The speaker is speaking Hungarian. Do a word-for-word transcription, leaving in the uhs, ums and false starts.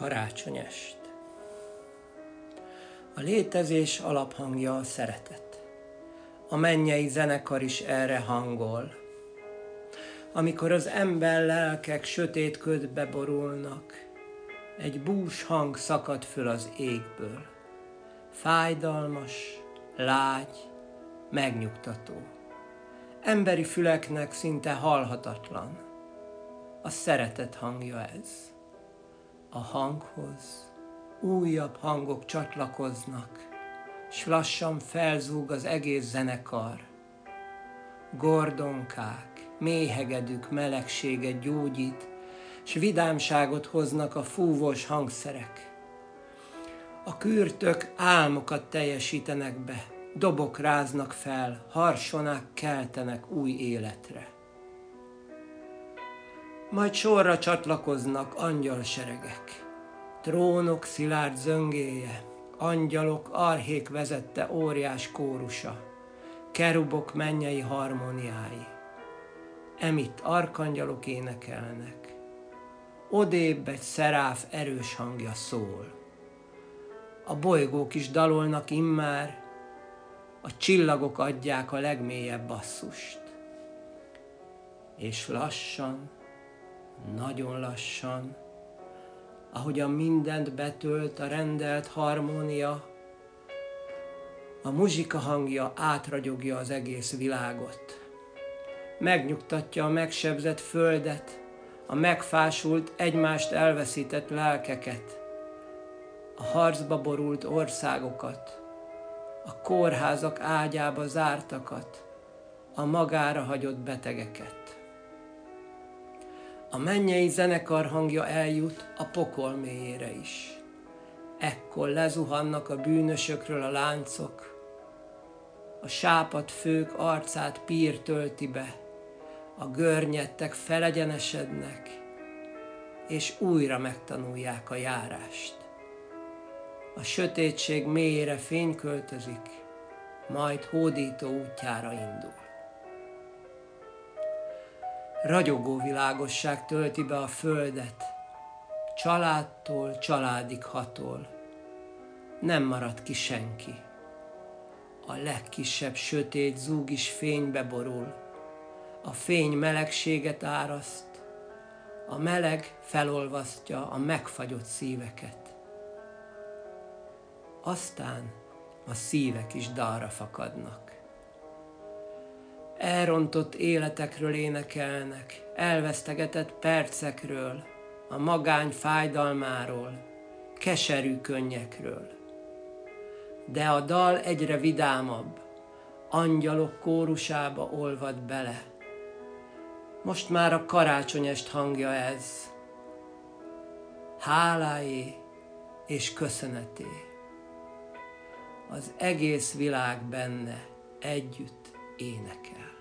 Karácsonyest. A létezés alaphangja a szeretet. A mennyei zenekar is erre hangol. Amikor az ember lelkek sötét ködbe borulnak, egy bús hang szakad föl az égből. Fájdalmas, lágy, megnyugtató. Emberi füleknek szinte halhatatlan. A szeretet hangja ez. A hanghoz újabb hangok csatlakoznak, s lassan felzúg az egész zenekar. Gordonkák, mélyhegedűk melegséget gyógyít, s vidámságot hoznak a fúvós hangszerek. A kürtök álmokat teljesítenek be, dobok ráznak fel, harsonák keltenek új életre. Majd sorra csatlakoznak angyalseregek, trónok szilárd zöngéje, angyalok archék vezette óriás kórusa, kerubok mennyei harmóniái. Emitt arkangyalok énekelnek, odébb egy szeráf erős hangja szól. A bolygók is dalolnak immár, a csillagok adják a legmélyebb basszust. És lassan, nagyon lassan, ahogyan mindent betölt a rendelt harmónia, a muzsika hangja átragyogja az egész világot. Megnyugtatja a megsebzett földet, a megfásult, egymást elveszített lelkeket, a harcba borult országokat, a kórházak ágyába zártakat, a magára hagyott betegeket. A mennyei zenekar hangja eljut a pokol mélyére is. Ekkor lezuhannak a bűnösökről a láncok, a sápadt fők arcát pír tölti be, a görnyedtek felegyenesednek, és újra megtanulják a járást. A sötétség mélyére fény költözik, majd hódító útjára indul. Ragyogó világosság tölti be a földet, családtól családig hatol, nem marad ki senki. A legkisebb sötét zúg is fénybe borul, a fény melegséget áraszt, a meleg felolvasztja a megfagyott szíveket. Aztán a szívek is dalra fakadnak. Elrontott életekről énekelnek, elvesztegetett percekről, a magány fájdalmáról, keserű könnyekről. De a dal egyre vidámabb, angyalok kórusába olvad bele. Most már a karácsonyest hangja ez, háláé és köszöneté. Az egész világ benne együtt énekel.